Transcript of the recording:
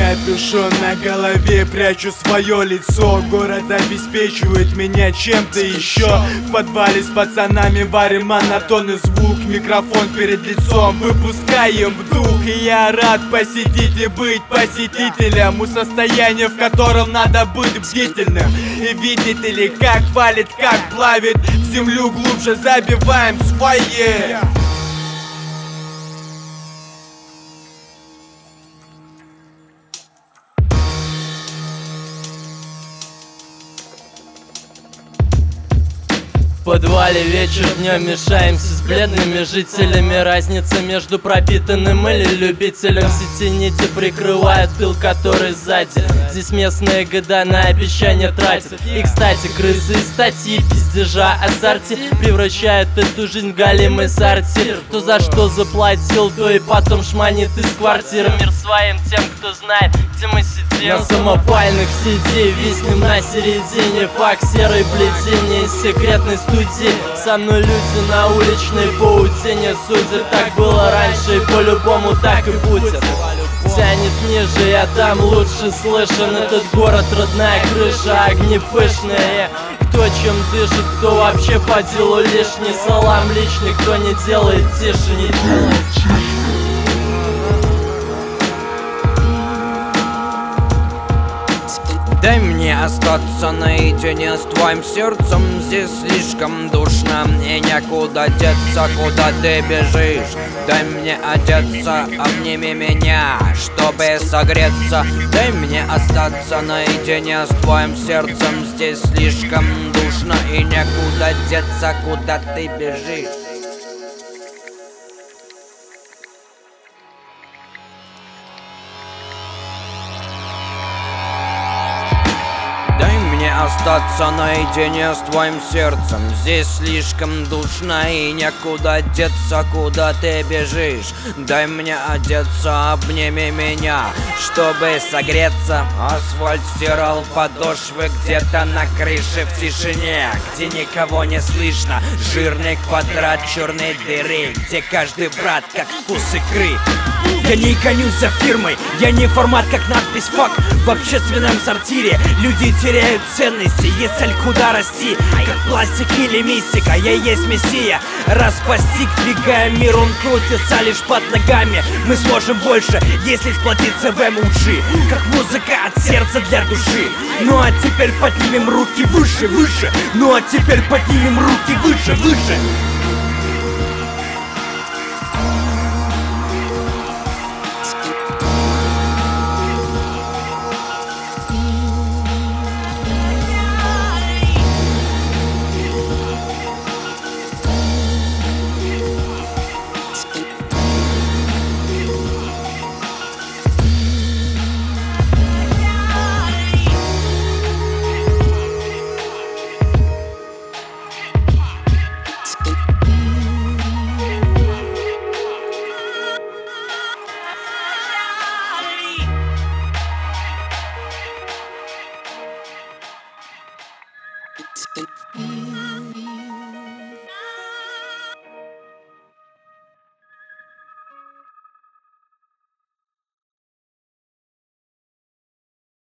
Капюшон на голове, прячу свое лицо. Город обеспечивает меня чем-то еще. В подвале с пацанами варим монотонный звук. Микрофон перед лицом, выпускаем вдух. И я рад посетить и быть посетителем у состояния, в котором надо быть бдительным. И видите ли, как валит, как плавит, в землю глубже забиваем свое. В подвале вечер днем мешаемся с бледными жителями. Разница между пропитанным или любителем. Сети нити прикрывают тыл, который сзади. Здесь местные года на обещания тратят. И кстати, крысы и статьи, пиздежа, азарти превращают эту жизнь в галимый сортир. Кто за что заплатил, то и потом шманит из квартиры. Мир своим тем, кто знает, где мы сидим. На самопальных сети виснем на середине. Факт серой плетения из секретной студии. Со мной люди на уличной паутине судят. Так было раньше и по-любому так и будет. Тянет ниже, я там лучше слышен. Этот город родная крыша, огни пышные. Кто чем дышит, кто вообще по делу лишний. Салам личный, кто не делает тише, не делает тише. Дай мне остаться наедине с твоим сердцем. Здесь слишком душно и некуда деться. Куда ты бежишь? Дай мне одеться, обними меня, чтобы согреться. Дай мне остаться наедине с твоим сердцем. Здесь слишком душно и некуда деться. Куда ты бежишь? Остаться наедине с твоим сердцем. Здесь слишком душно и некуда деться. Куда ты бежишь? Дай мне одеться, обними меня, чтобы согреться. Асфальт стирал подошвы где-то на крыше в тишине, где никого не слышно. Жирный квадрат черной дыры, где каждый брат как вкус икры. Я не гонюсь за фирмой, я не формат как надпись «фак». В общественном сортире люди теряют ценности. Есть цель, куда расти, как пластик или мистика. Я есть мессия, раз постиг, двигая мир, он крутится лишь под ногами. Мы сможем больше, если сплотиться в эмоджи, как музыка от сердца для души. Ну а теперь поднимем руки выше, выше. Ну а теперь поднимем руки выше, выше. It's